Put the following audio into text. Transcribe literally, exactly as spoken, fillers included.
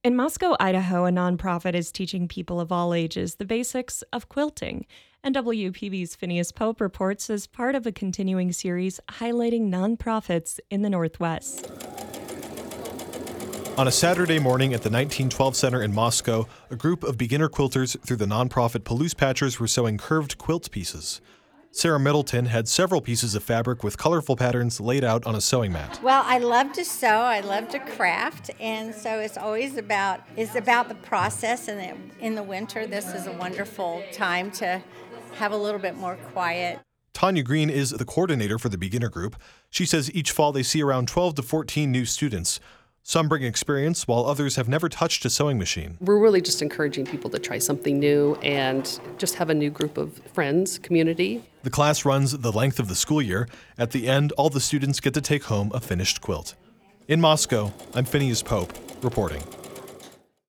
In Moscow, Idaho, a nonprofit is teaching people of all ages the basics of quilting. And W P B's Phineas Pope reports as part of a continuing series highlighting nonprofits in the Northwest. On a Saturday morning at the nineteen twelve Center in Moscow, a group of beginner quilters through the nonprofit Palouse Patchers were sewing curved quilt pieces. Sarah Middleton had several pieces of fabric with colorful patterns laid out on a sewing mat. Well, I love to sew, I love to craft, and so it's always about it's about the process. And in the winter, this is a wonderful time to have a little bit more quiet. Tanya Green is the coordinator for the beginner group. She says each fall they see around twelve to fourteen new students. Some bring experience, while others have never touched a sewing machine. We're really just encouraging people to try something new and just have a new group of friends, community. The class runs the length of the school year. At the end, all the students get to take home a finished quilt. In Moscow, I'm Phineas Pope, reporting.